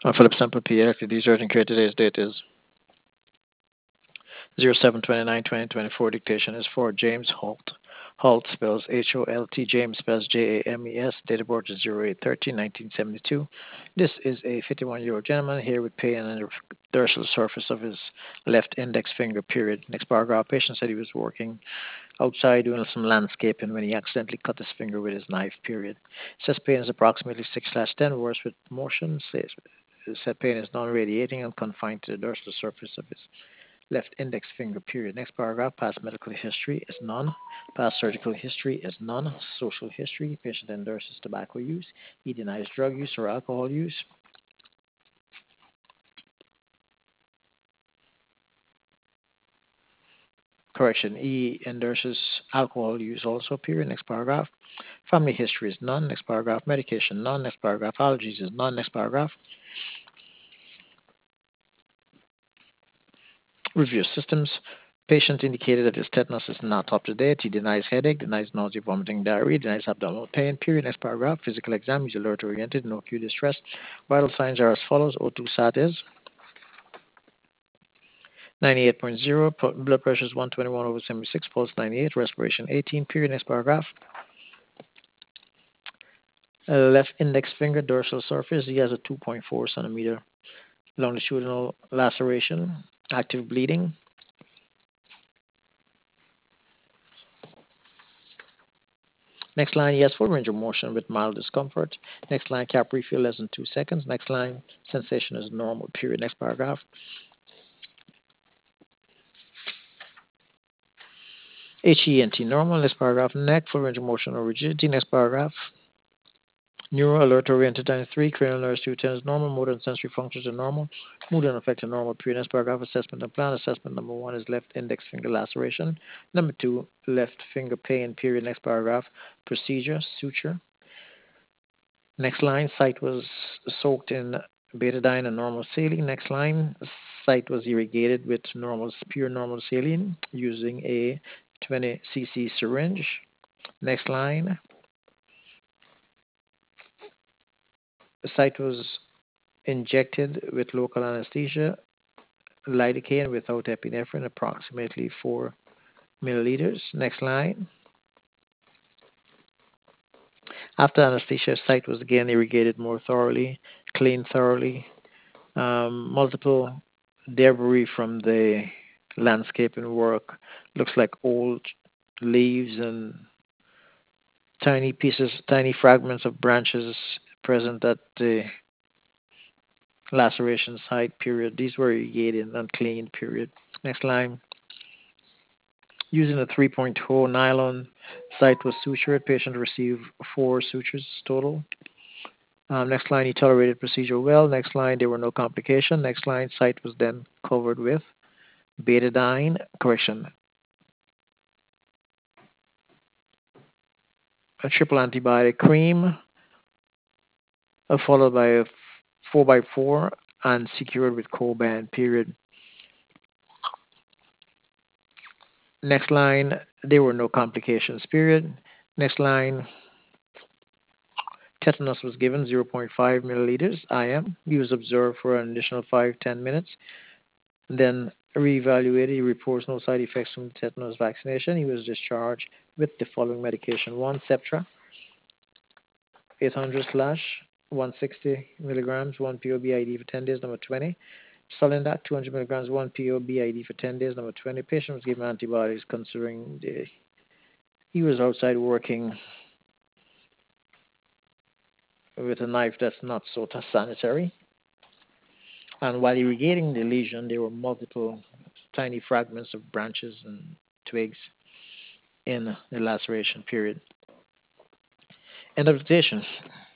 Philip Sample pediatric research and care. Today's date is 07/29/2024. Dictation is for James Holt. Holt spells Holt. James spells James. Date of birth is 08/13/1972. This is a 51-year-old gentleman here with pain on the dorsal surface of his left index finger. Period. Next paragraph. Patient said he was working outside doing some landscaping when he accidentally cut his finger with his knife. Period. Says pain is approximately 6/10. Worse with motion. Said pain is non-radiating and confined to the dorsal surface of his left index finger. Period. Next paragraph. Past medical history is none. Past surgical history is none. Social history. Patient endorses tobacco use. He denies drug use or alcohol use. Correction. He endorses alcohol use also. Period. Next paragraph. Family history is none. Next paragraph. Medication none. Next paragraph. Allergies is none. Next paragraph. Review systems. Patient indicated that his tetanus is not up to date. He denies headache, denies nausea, vomiting, diarrhea, denies abdominal pain. Period. Next paragraph. Physical exam. He's alert oriented, no acute distress. Vital signs are as follows. O2 sat is 98.0. Blood pressure is 121/76. Pulse 98. Respiration 18. Period. Next paragraph. Left index finger dorsal surface. He has a 2.4 centimeter longitudinal laceration. Active bleeding. Next line, he has full range of motion with mild discomfort. Next line, cap refill less than 2 seconds. Next line, sensation is normal. Period. Next paragraph. HENT normal. Next paragraph. Neck, full range of motion or rigidity. Next paragraph. Neuro alert oriented times 3. Cranial nerves 210 is normal. Motor and sensory functions are normal. Mood and affect are normal. Period. Next paragraph. Assessment and plan. Assessment number 1 is left index finger laceration. Number 2, left finger pain. Period. Next paragraph. Procedure, suture. Next line, site was soaked in betadine and normal saline. Next line, site was irrigated with pure normal saline using a 20 cc syringe. Next line, the site was injected with local anesthesia, lidocaine without epinephrine, approximately 4 milliliters. Next line, after anesthesia, site was again irrigated more thoroughly, cleaned thoroughly. Multiple debris from the landscaping work. Looks like old leaves and tiny pieces, tiny fragments of branches present at the laceration site. Period. These were irrigated and cleaned. Period. Next line. Using a 3.0 nylon site was sutured. Patient received 4 sutures total. Next line, he tolerated procedure well. Next line, there were no complications. Next line, site was then covered with betadine, a triple antibiotic cream, followed by a 4x4 and secured with Coban. Period. Next line, there were no complications. Period. Next line, tetanus was given zero point 0.5 milliliters IM. He was observed for an additional 5-10 minutes. Then reevaluated. He reports no side effects from the tetanus vaccination. He was discharged with the following medication: 1 Septra, 800 slash 160 milligrams, 1 POB ID for 10 days. Number 20. Solindac, 200 milligrams, 1 POB ID for 10 days. Number 20. Patient was given antibiotics considering he was outside working with a knife that's not so sanitary. And while irrigating the lesion, there were multiple tiny fragments of branches and twigs in the laceration. Period. End of dictation.